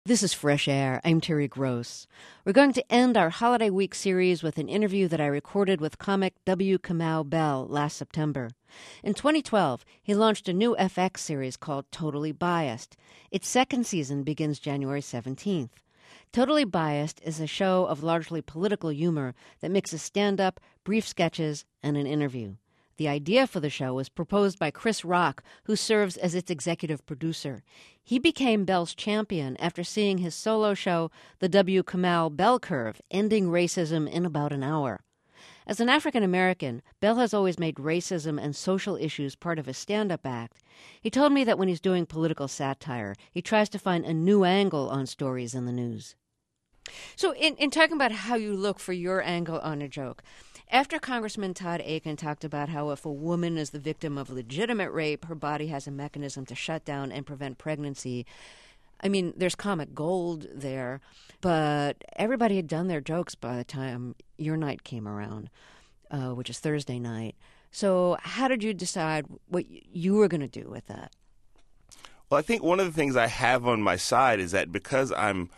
This is Fresh Air. I'm Terry Gross. We're going to end our Holiday Week series with an interview that I recorded with comic W. Kamau Bell last September. In 2012, he launched a new FX series called Totally Biased. Its second season begins January 17th. Totally Biased is a show of largely political humor that mixes stand-up, brief sketches, and an interview. The idea for the show was proposed by Chris Rock, who serves as its executive producer. He became Bell's champion after seeing his solo show, The W. Kamau Bell Curve, Ending Racism in About an Hour. As an African American, Bell has always made racism and social issues part of his stand-up act. He told me that when he's doing political satire, he tries to find a new angle on stories in the news. So in talking about how you look for your angle on a joke, after Congressman Todd Akin talked about how if a woman is the victim of legitimate rape, her body has a mechanism to shut down and prevent pregnancy, I mean, there's comic gold there, but everybody had done their jokes by the time your night came around, which is Thursday night. So how did you decide what you were going to do with that? Well, I think one of the things I have on my side is that because I'm,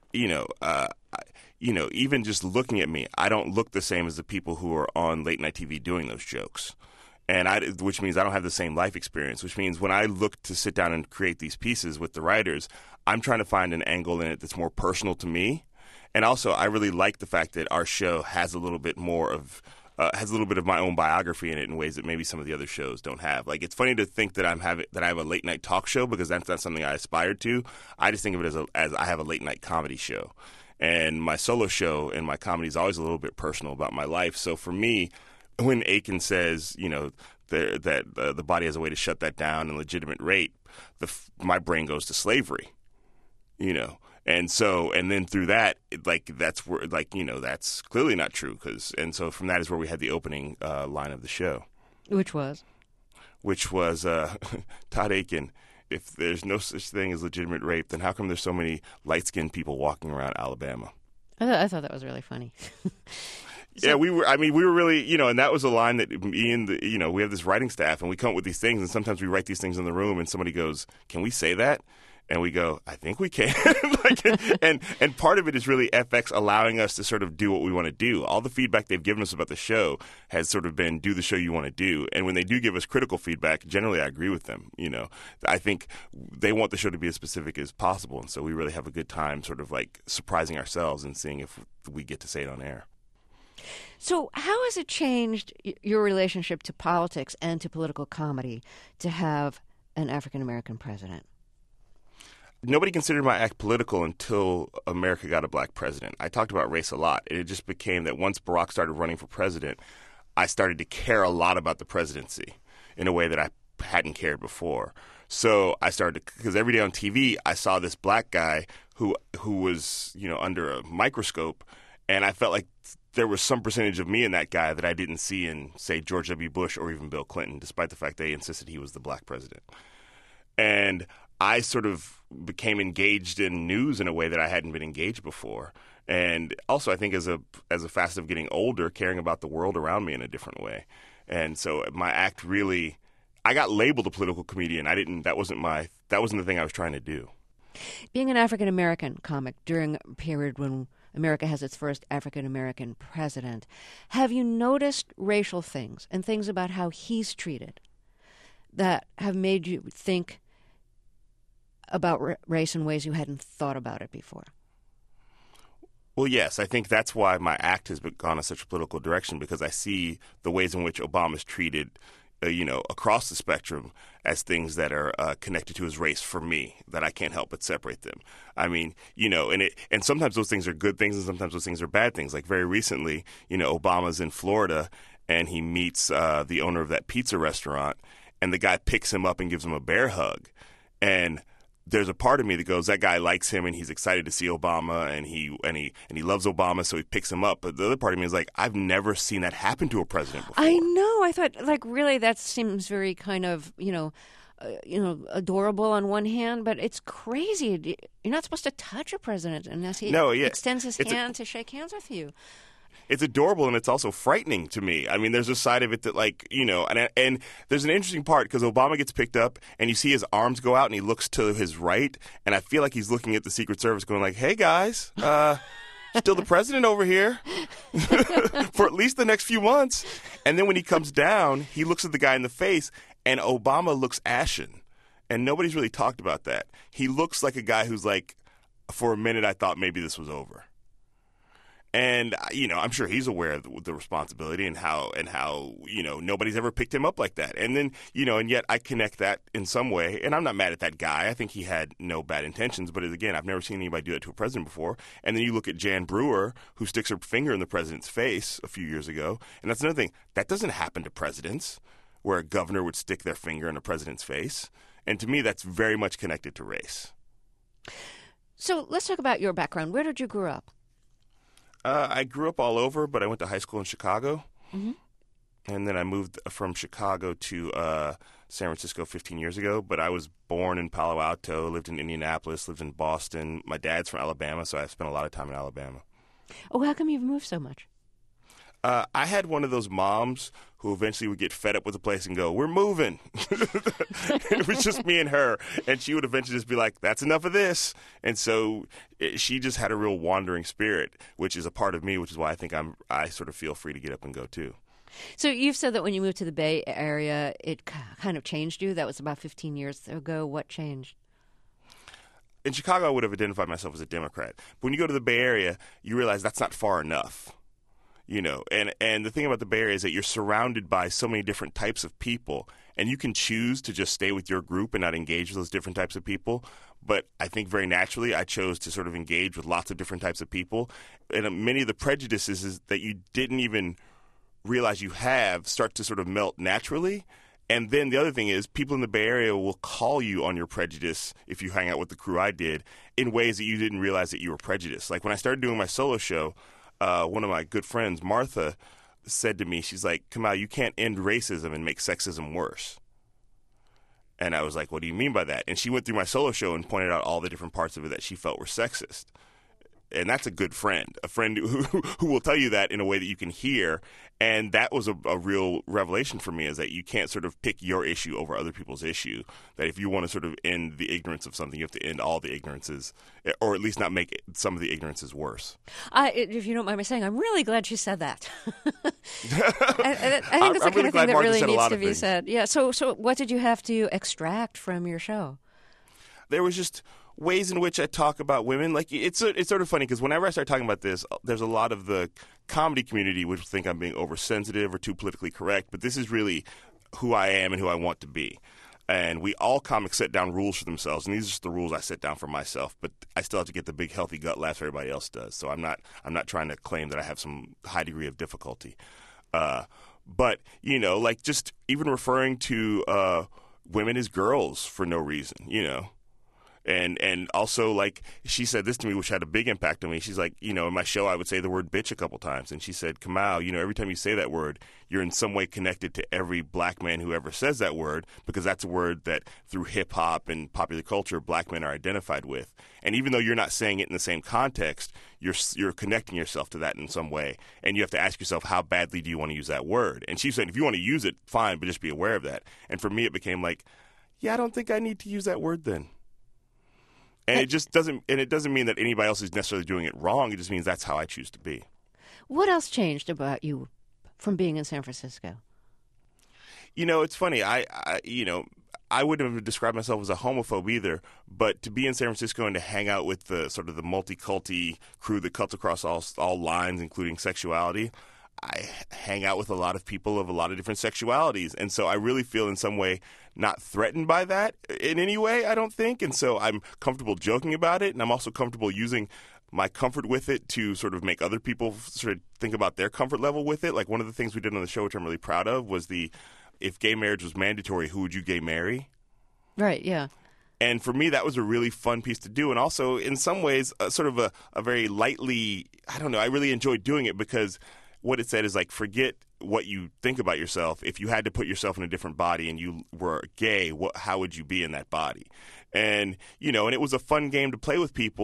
even just looking at me, I don't look the same as the people who are on late night TV doing those jokes. Which means I don't have the same life experience, which means when I look to sit down and create these pieces with the writers, I'm trying to find an angle in it that's more personal to me. And also, I really like the fact that our show has a little bit more of has a little bit of my own biography in it in ways that maybe some of the other shows don't have. Like, it's funny to think that I have a late night talk show because that's not something I aspired to. I just think of it as I have a late night comedy show. And my solo show and my comedy is always a little bit personal about my life. So for me, when Akin says, that the body has a way to shut that down and legitimate rape, my brain goes to slavery, And then through that, that's where, that's clearly not true. And so from that is where we had the opening line of the show. Which was? Todd Akin, if there's no such thing as legitimate rape, then how come there's so many light-skinned people walking around Alabama? I thought that was really funny. Yeah, we were really, and that was a line that me and we have this writing staff and we come up with these things and sometimes we write these things in the room and somebody goes, "Can we say that?" And we go, "I think we can." and part of it is really FX allowing us to sort of do what we want to do. All the feedback they've given us about the show has sort of been, do the show you want to do. And when they do give us critical feedback, generally I agree with them. I think they want the show to be as specific as possible. And so we really have a good time sort of like surprising ourselves and seeing if we get to say it on air. So how has it changed your relationship to politics and to political comedy to have an African-American president? Nobody considered my act political until America got a black president. I talked about race a lot, and it just became that once Barack started running for president, I started to care a lot about the presidency in a way that I hadn't cared before. So I started because every day on TV, I saw this black guy who was, under a microscope, and I felt like there was some percentage of me in that guy that I didn't see in, say, George W. Bush or even Bill Clinton, despite the fact they insisted he was the black president. And I sort of became engaged in news in a way that I hadn't been engaged before. And also, I think as a facet of getting older, caring about the world around me in a different way. And so my act really, I got labeled a political comedian. That wasn't the thing I was trying to do. Being an African-American comic during a period when America has its first African-American president, have you noticed racial things and things about how he's treated that have made you think about race in ways you hadn't thought about it before? Well, yes. I think that's why my act has gone in such a political direction, because I see the ways in which Obama's treated across the spectrum as things that are connected to his race for me, that I can't help but separate them. I mean, and sometimes those things are good things and sometimes those things are bad things. Like very recently, Obama's in Florida and he meets the owner of that pizza restaurant, and the guy picks him up and gives him a bear hug. And there's a part of me that goes, that guy likes him and he's excited to see Obama and he loves Obama, so he picks him up. But the other part of me is like, I've never seen that happen to a president before. I know. I thought, really, that seems very kind of, adorable on one hand, but it's crazy. You're not supposed to touch a president unless he extends his hand to shake hands with you. It's adorable, and it's also frightening to me. I mean, there's a side of it that, like, you know, and there's an interesting part because Obama gets picked up, and you see his arms go out, and he looks to his right, and I feel like he's looking at the Secret Service going like, hey, guys, still the president over here for at least the next few months. And then when he comes down, he looks at the guy in the face, and Obama looks ashen. And nobody's really talked about that. He looks like a guy who's like, for a minute, I thought maybe this was over. And, you know, I'm sure he's aware of the responsibility and how, you know, nobody's ever picked him up like that. And then, you know, and yet I connect that in some way. And I'm not mad at that guy. I think he had no bad intentions. But again, I've never seen anybody do that to a president before. And then you look at Jan Brewer, who sticks her finger in the president's face a few years ago. And that's another thing. That doesn't happen to presidents, where a governor would stick their finger in a president's face. And to me, that's very much connected to race. So let's talk about your background. Where did you grow up? I grew up all over, but I went to high school in Chicago. Mm-hmm. And then I moved from Chicago to San Francisco 15 years ago. But I was born in Palo Alto, lived in Indianapolis, lived in Boston. My dad's from Alabama, so I spent a lot of time in Alabama. Oh, how come you've moved so much? I had one of those moms who eventually would get fed up with the place and go, we're moving. It was just me and her. And she would eventually just be like, that's enough of this. And so she just had a real wandering spirit, which is a part of me, which is why I think I sort of feel free to get up and go too. So you've said that when you moved to the Bay Area, it kind of changed you. That was about 15 years ago. What changed? In Chicago, I would have identified myself as a Democrat. But when you go to the Bay Area, you realize that's not far enough. You know, and the thing about the Bay Area is that you're surrounded by so many different types of people, and you can choose to just stay with your group and not engage with those different types of people. But I think very naturally I chose to sort of engage with lots of different types of people. And many of the prejudices that you didn't even realize you have start to sort of melt naturally. And then the other thing is people in the Bay Area will call you on your prejudice if you hang out with the crew I did in ways that you didn't realize that you were prejudiced. Like when I started doing my solo show, one of my good friends, Martha, said to me, she's like, Kamau, you can't end racism and make sexism worse. And I was like, what do you mean by that? And she went through my solo show and pointed out all the different parts of it that she felt were sexist. And that's a good friend, a friend who will tell you that in a way that you can hear. And that was a real revelation for me, is that you can't sort of pick your issue over other people's issue. That if you want to sort of end the ignorance of something, you have to end all the ignorances, or at least not make some of the ignorances worse. If you don't mind me saying, I'm really glad she said that. I think that's the kind of thing that really needs to be said. Yeah. So what did you have to extract from your show? There was just ways in which I talk about women. Like it's sort of funny because whenever I start talking about this, there's a lot of the comedy community which think I'm being oversensitive or too politically correct, but this is really who I am and who I want to be. And we all comics set down rules for themselves, and these are just the rules I set down for myself. But I still have to get the big healthy gut laughs everybody else does. So I'm not trying to claim that I have some high degree of difficulty. But you know, like just even referring to women as girls for no reason, you know. And also, like, she said this to me, which had a big impact on me. She's like, you know, in my show, I would say the word bitch a couple times. And she said, Kamau, you know, every time you say that word, you're in some way connected to every black man who ever says that word, because that's a word that through hip-hop and popular culture, black men are identified with. And even though you're not saying it in the same context, you're connecting yourself to that in some way. And you have to ask yourself, how badly do you want to use that word? And she said, if you want to use it, fine, but just be aware of that. And for me, it became like, yeah, I don't think I need to use that word then. And it just doesn't, and it doesn't mean that anybody else is necessarily doing it wrong. It just means that's how I choose to be. What else changed about you from being in San Francisco? You know, it's funny. I wouldn't have described myself as a homophobe either, but to be in San Francisco and to hang out with the sort of the multi-culti crew that cuts across all lines, including sexuality, I hang out with a lot of people of a lot of different sexualities. And so I really feel in some way not threatened by that in any way, I don't think. And so I'm comfortable joking about it. And I'm also comfortable using my comfort with it to sort of make other people sort of think about their comfort level with it. Like one of the things we did on the show, which I'm really proud of, was if gay marriage was mandatory, who would you gay marry? Right, yeah. And for me, that was a really fun piece to do. And also, in some ways, sort of a very lightly, I don't know, I really enjoyed doing it because what it said is like, forget what you think about yourself. If you had to put yourself in a different body and you were gay, how would you be in that body? And, you know, and it was a fun game to play with people.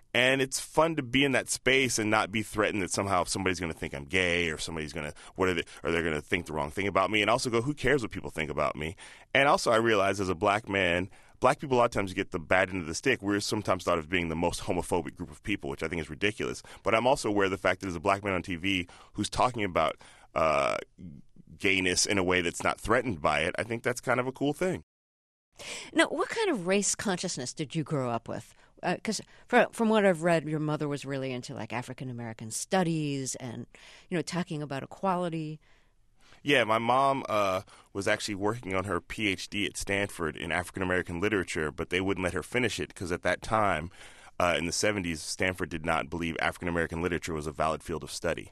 And it's fun to be in that space and not be threatened that somehow somebody's going to think I'm gay or somebody's going to, they're going to think the wrong thing about me. And also go, who cares what people think about me? And also I realize as a black man, black people a lot of times get the bad end of the stick. We're sometimes thought of being the most homophobic group of people, which I think is ridiculous. But I'm also aware of the fact that as a black man on TV who's talking about gayness in a way that's not threatened by it, I think that's kind of a cool thing. Now, what kind of race consciousness did you grow up with? Because from what I've read, your mother was really into like African American studies and, talking about equality. Yeah, my mom was actually working on her PhD at Stanford in African American literature, but they wouldn't let her finish it because at that time, in the 70s, Stanford did not believe African American literature was a valid field of study.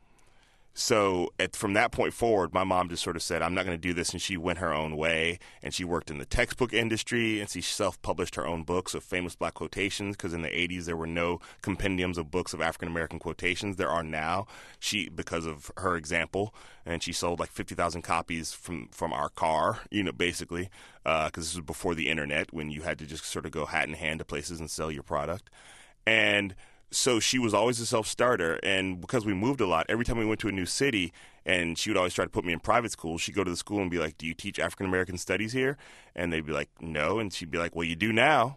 So from that point forward, my mom just sort of said, I'm not going to do this, and she went her own way, and she worked in the textbook industry, and she self-published her own books of famous black quotations, because in the 80s there were no compendiums of books of African-American quotations. There are now, because of her example, and she sold like 50,000 copies from our car, basically, because this was before the internet, when you had to just sort of go hat in hand to places and sell your product. And so she was always a self-starter, and because we moved a lot, every time we went to a new city, and she would always try to put me in private school, she'd go to the school and be like, do you teach African-American studies here? And they'd be like, no. And she'd be like, well, you do now.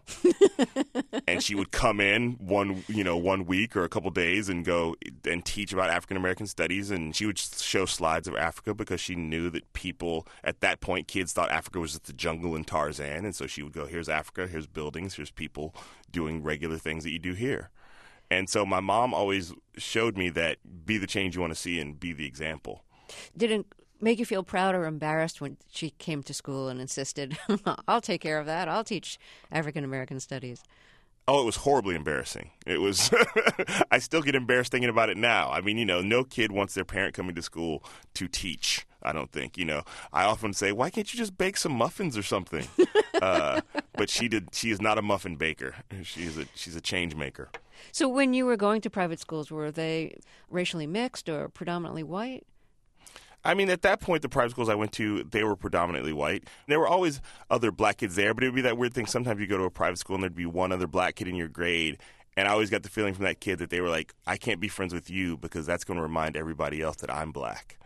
And she would come in one week or a couple days and go and teach about African-American studies, and she would show slides of Africa because she knew that people, at that point, kids thought Africa was just the jungle and Tarzan, and so she would go, here's Africa, here's buildings, here's people doing regular things that you do here. And so my mom always showed me that be the change you want to see and be the example. Did it make you feel proud or embarrassed when she came to school and insisted, I'll take care of that, I'll teach African-American studies? Oh, it was horribly embarrassing. It was – I still get embarrassed thinking about it now. I mean, no kid wants their parent coming to school to teach, I don't think. I often say, why can't you just bake some muffins or something? But she is not a muffin baker. She's a change maker. So when you were going to private schools, were they racially mixed or predominantly white? I mean, at that point, the private schools I went to, they were predominantly white. There were always other black kids there, but it would be that weird thing. Sometimes you go to a private school and there'd be one other black kid in your grade, and I always got the feeling from that kid that they were like, I can't be friends with you because that's going to remind everybody else that I'm black.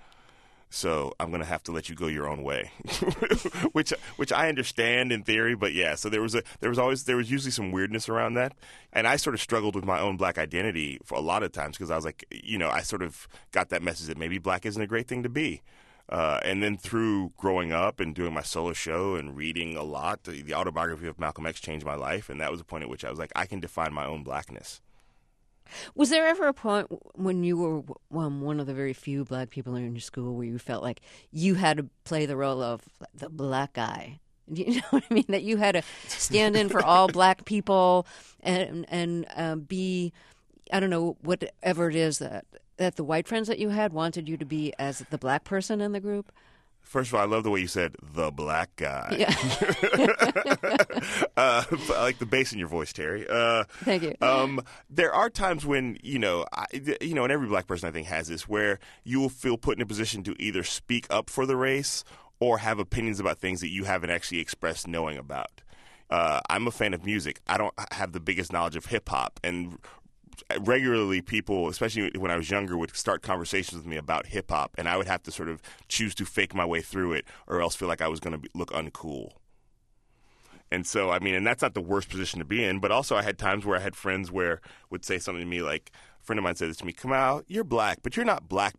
So I'm going to have to let you go your own way, which I understand in theory. But yeah, so there was usually some weirdness around that. And I sort of struggled with my own black identity for a lot of times because I was like, I sort of got that message that maybe black isn't a great thing to be. And then through growing up and doing my solo show and reading a lot, the autobiography of Malcolm X changed my life. And that was a point at which I was like, I can define my own blackness. Was there ever a point when you were one of the very few black people in your school where you felt like you had to play the role of the black guy? Do you know what I mean? That you had to stand in for all black people and be, I don't know, whatever it is that the white friends that you had wanted you to be as the black person in the group? First of all, I love the way you said the black guy. Yeah. I like the bass in your voice, Terry. Thank you. There are times when, and every black person I think has this, where you will feel put in a position to either speak up for the race or have opinions about things that you haven't actually expressed knowing about. I'm a fan of music. I don't have the biggest knowledge of hip hop, and regularly people, especially when I was younger, would start conversations with me about hip-hop, and I would have to sort of choose to fake my way through it or else feel like I was going to look uncool. And so, I mean, and that's not the worst position to be in, but also I had times where I had friends where would say something to me like, a friend of mine said this to me, Kamau, you're black, but you're not black.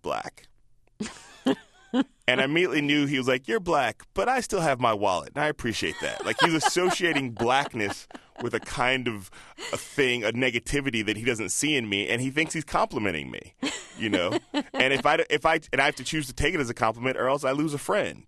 And I immediately knew he was like, you're black, but I still have my wallet, and I appreciate that. Like, he was associating blackness with a kind of a thing, a negativity that he doesn't see in me, and he thinks he's complimenting me, And if I have to choose to take it as a compliment, or else I lose a friend.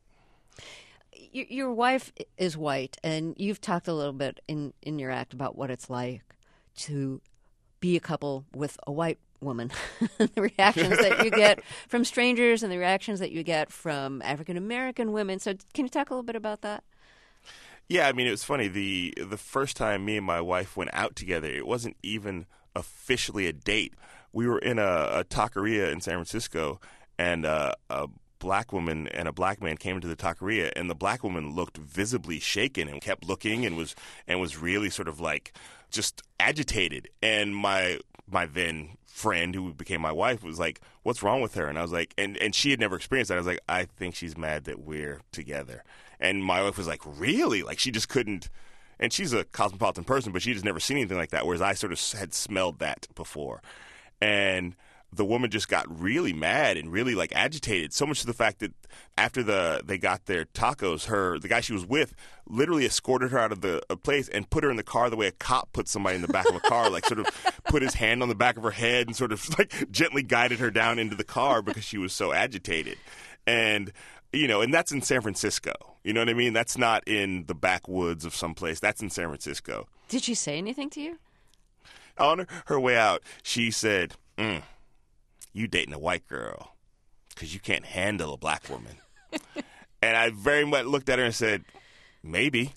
Your wife is white, and you've talked a little bit in your act about what it's like to be a couple with a white woman. The reactions that you get from strangers and the reactions that you get from African-American women. So can you talk a little bit about that? Yeah, I mean, it was funny. The first time me and my wife went out together, it wasn't even officially a date. We were in a taqueria in San Francisco, and a black woman and a black man came into the taqueria, and the black woman looked visibly shaken and kept looking and was really sort of like just agitated. And my then friend, who became my wife, was like, "What's wrong with her?" And I was like, and she had never experienced that. I was like, "I think she's mad that we're together." And my wife was like, "Really?" Like, she just couldn't. And she's a cosmopolitan person, but she just never seen anything like that, whereas I sort of had smelled that before. And the woman just got really mad and really, like, agitated, so much to the fact that after they got their tacos, the guy she was with literally escorted her out of the place and put her in the car the way a cop puts somebody in the back of a car, like sort of put his hand on the back of her head and sort of like gently guided her down into the car because she was so agitated. And and that's in San Francisco. You know what I mean? That's not in the backwoods of someplace. That's in San Francisco. Did she say anything to you? On her way out, she said, "You dating a white girl because you can't handle a black woman." And I very much looked at her and said, "Maybe."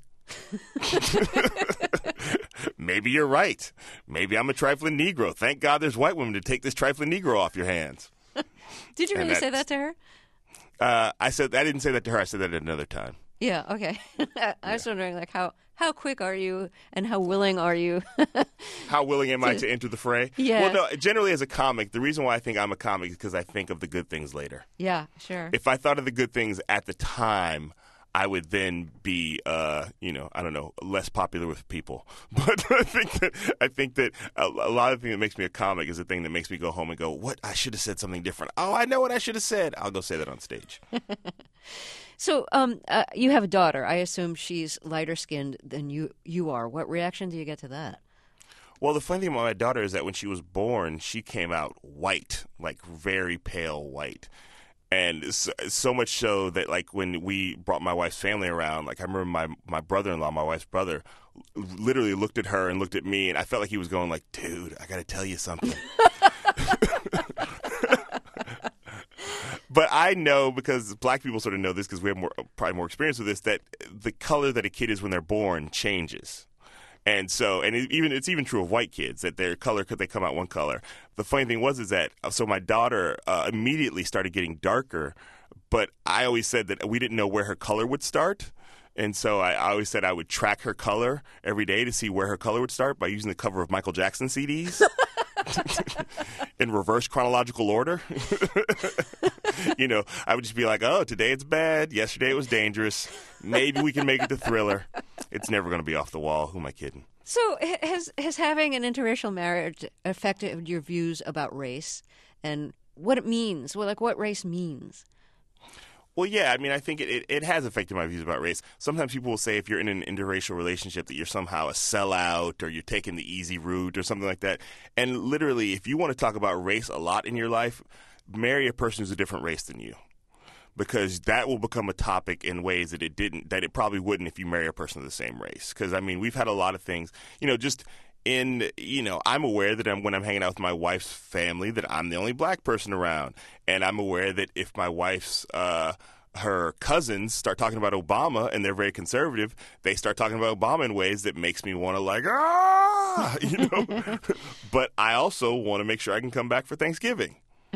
Maybe you're right. Maybe I'm a trifling Negro. Thank God there's white women to take this trifling Negro off your hands. Did you really say that to her? I didn't say that to her. I said that at another time. Yeah, okay. I was wondering, like, how quick are you and how willing are you? How willing am I to enter the fray? Yeah. Well, no, generally as a comic, the reason why I think I'm a comic is because I think of the good things later. Yeah, sure. If I thought of the good things at the time, I would then be, I don't know, less popular with people. But I think that a lot of the thing that makes me a comic is the thing that makes me go home and go, "What? I should have said something different. Oh, I know what I should have said. I'll go say that on stage." So, you have a daughter. I assume she's lighter skinned than you are. What reaction do you get to that? Well, the funny thing about my daughter is that when she was born, she came out white, like very pale white. And so much so that, like, when we brought my wife's family around, like, I remember my brother-in-law, my wife's brother, literally looked at her and looked at me, and I felt like he was going like, "Dude, I got to tell you something." But I know, because black people sort of know this because we have probably more experience with this, that the color that a kid is when they're born changes. And so, it's even true of white kids, that their color, could they come out one color. The funny thing is that, so my daughter immediately started getting darker, but I always said that we didn't know where her color would start. And so I always said I would track her color every day to see where her color would start by using the cover of Michael Jackson CDs in reverse chronological order. I would just be like, "Oh, today it's bad. Yesterday it was dangerous. Maybe we can make it to Thriller. It's never going to be off the wall. Who am I kidding?" So has having an interracial marriage affected your views about race and what it means? Well, like, what race means? Well, yeah, I mean, I think it has affected my views about race. Sometimes people will say if you're in an interracial relationship that you're somehow a sellout or you're taking the easy route or something like that. And literally, if you want to talk about race a lot in your life, marry a person who's a different race than you, because that will become a topic in ways that it probably wouldn't if you marry a person of the same race. Because, I mean, we've had a lot of things, I'm aware that when I'm hanging out with my wife's family that I'm the only black person around. And I'm aware that if my wife's her cousins start talking about Obama and they're very conservative, they start talking about Obama in ways that makes me want to, like, But I also want to make sure I can come back for Thanksgiving.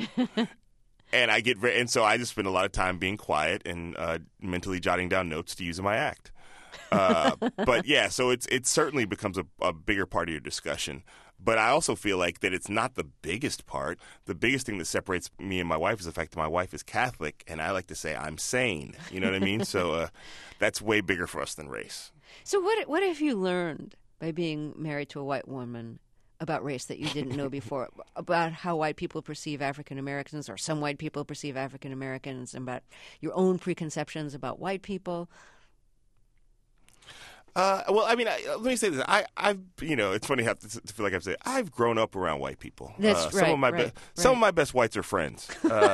And so I just spend a lot of time being quiet and mentally jotting down notes to use in my act. But yeah, so it certainly becomes a bigger part of your discussion. But I also feel like that it's not the biggest part. The biggest thing that separates me and my wife is the fact that my wife is Catholic, and I like to say I'm sane. You know what I mean? So that's way bigger for us than race. So what have you learned by being married to a white woman about race that you didn't know before, about how white people perceive African Americans, or some white people perceive African Americans, and about your own preconceptions about white people? Well, I mean, let me say this. I've it's funny to feel like I've said I've grown up around white people. That's right. Some of my best whites are friends.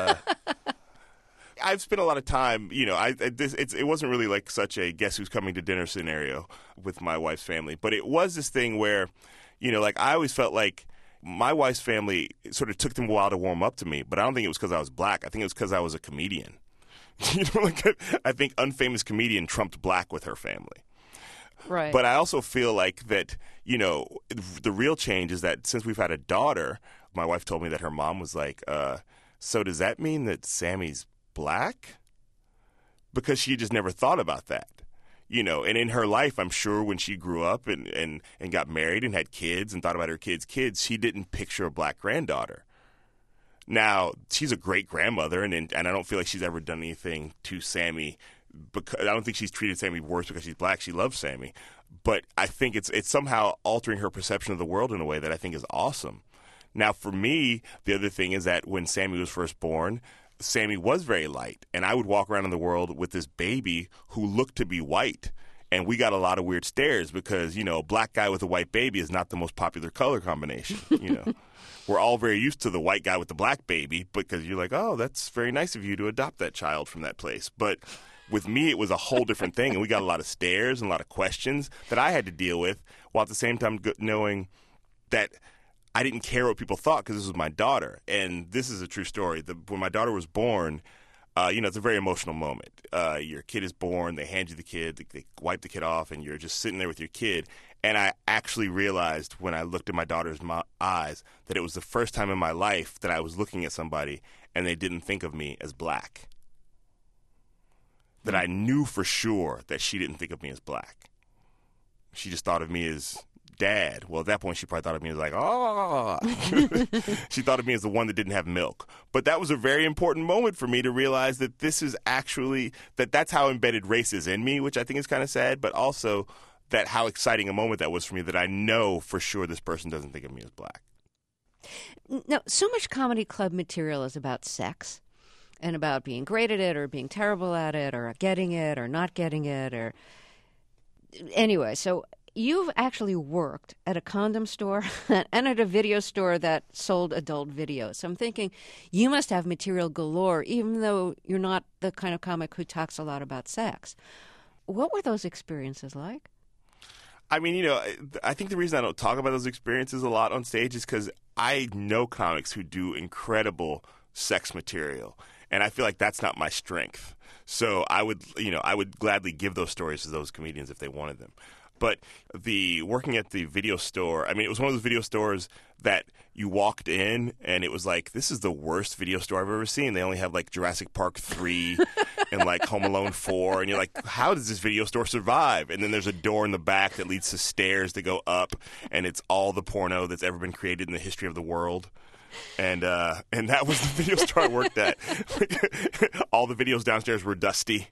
I've spent a lot of time. It wasn't really like such a guess who's coming to dinner scenario with my wife's family, but it was this thing where, like, I always felt like my wife's family sort of took them a while to warm up to me, but I don't think it was because I was black. I think it was because I was a comedian. I think unfamous comedian trumped black with her family. Right. But I also feel like that, the real change is that since we've had a daughter, my wife told me that her mom was like, so does that mean that Sammy's black? Because she just never thought about that. And in her life, I'm sure when she grew up and got married and had kids and thought about her kids' she didn't picture a black granddaughter. Now, she's a great grandmother, and I don't feel like she's ever done anything to Sammy. Because I don't think she's treated Sammy worse because she's black. She loves Sammy. But I think it's somehow altering her perception of the world in a way that I think is awesome. Now, for me, the other thing is that when Sammy was first born, Sammy was very light. And I would walk around in the world with this baby who looked to be white. And we got a lot of weird stares because, a black guy with a white baby is not the most popular color combination, We're all very used to the white guy with the black baby because you're like, oh, that's very nice of you to adopt that child from that place. But with me, it was a whole different thing. And we got a lot of stares and a lot of questions that I had to deal with while at the same time knowing that I didn't care what people thought because this was my daughter. And this is a true story. When my daughter was born, it's a very emotional moment. Your kid is born, they hand you the kid, they wipe the kid off, and you're just sitting there with your kid. And I actually realized when I looked at my daughter's eyes that it was the first time in my life that I was looking at somebody and they didn't think of me as black. That I knew for sure that she didn't think of me as black. She just thought of me as dad. Well, at that point, she probably thought of me as like, oh. She thought of me as the one that didn't have milk. But that was a very important moment for me to realize that this is actually, that's how embedded race is in me, which I think is kind of sad, but also that how exciting a moment that was for me that I know for sure this person doesn't think of me as black. Now, so much comedy club material is about sex and about being great at it or being terrible at it or getting it or not getting it or... Anyway, so you've actually worked at a condom store and at a video store that sold adult videos. So I'm thinking you must have material galore, even though you're not the kind of comic who talks a lot about sex. What were those experiences like? I mean, I think the reason I don't talk about those experiences a lot on stage is because I know comics who do incredible sex material, and I feel like that's not my strength. So I would gladly give those stories to those comedians if they wanted them. But working at the video store, I mean, it was one of those video stores that you walked in and it was like, this is the worst video store I've ever seen. They only have like Jurassic Park 3 and like Home Alone 4. And you're like, how does this video store survive? And then there's a door in the back that leads to stairs that go up. And it's all the porno that's ever been created in the history of the world. And that was the video store I worked at. All the videos downstairs were dusty.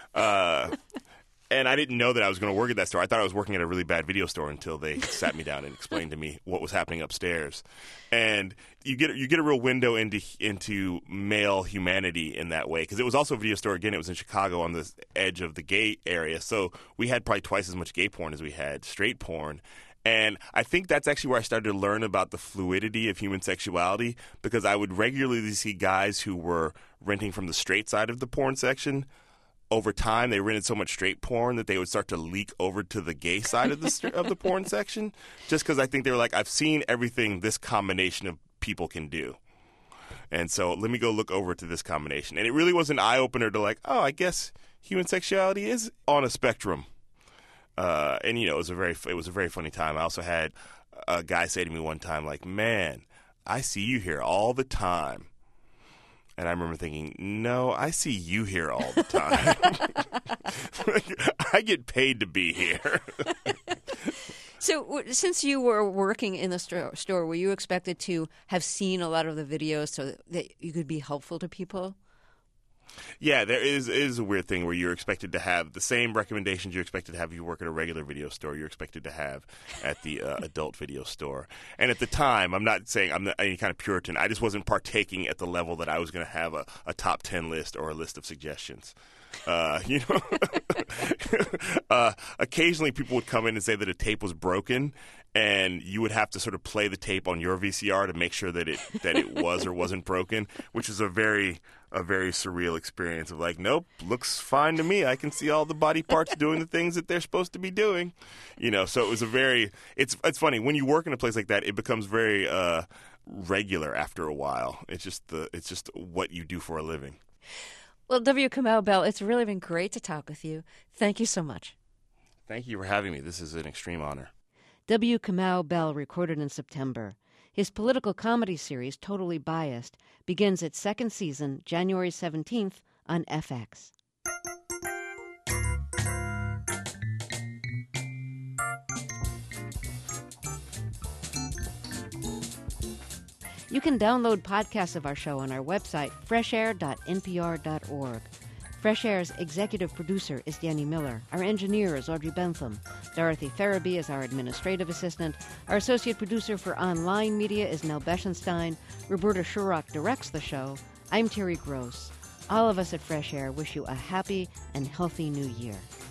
And I didn't know that I was going to work at that store. I thought I was working at a really bad video store until they sat me down and explained to me what was happening upstairs. And you get a real window into male humanity in that way, because it was also a video store. Again, it was in Chicago on the edge of the gay area, so we had probably twice as much gay porn as we had straight porn. And I think that's actually where I started to learn about the fluidity of human sexuality, because I would regularly see guys who were renting from the straight side of the porn section. Over time, they rented so much straight porn that they would start to leak over to the gay side of the porn section, just because I think they were like, I've seen everything this combination of people can do. And so let me go look over to this combination. And it really was an eye-opener to like, oh, I guess human sexuality is on a spectrum. And, it was a very funny time. I also had a guy say to me one time, like, man, I see you here all the time. And I remember thinking, no, I see you here all the time. I get paid to be here. So since you were working in the store, were you expected to have seen a lot of the videos so that you could be helpful to people? Yeah, there is a weird thing where you're expected to have the same recommendations you're expected to have if you work at a regular video store, you're expected to have at the adult video store. And at the time, I'm not saying I'm not any kind of Puritan. I just wasn't partaking at the level that I was going to have a top 10 list or a list of suggestions. Occasionally people would come in and say that a tape was broken, and you would have to sort of play the tape on your VCR to make sure that it was or wasn't broken, which is a very surreal experience of like, nope, looks fine to me. I can see all the body parts doing the things that they're supposed to be doing. So it was it's funny when you work in a place like that, it becomes very regular after a while. It's just what you do for a living. Well, W. Kamau Bell, it's really been great to talk with you. Thank you so much. Thank you for having me. This is an extreme honor. W. Kamau Bell recorded in September. His political comedy series, Totally Biased, begins its second season, January 17th, on FX. You can download podcasts of our show on our website, freshair.npr.org. Fresh Air's executive producer is Danny Miller. Our engineer is Audrey Bentham. Dorothy Farabee is our administrative assistant. Our associate producer for online media is Nell Beschenstein. Roberta Shurrock directs the show. I'm Terry Gross. All of us at Fresh Air wish you a happy and healthy new year.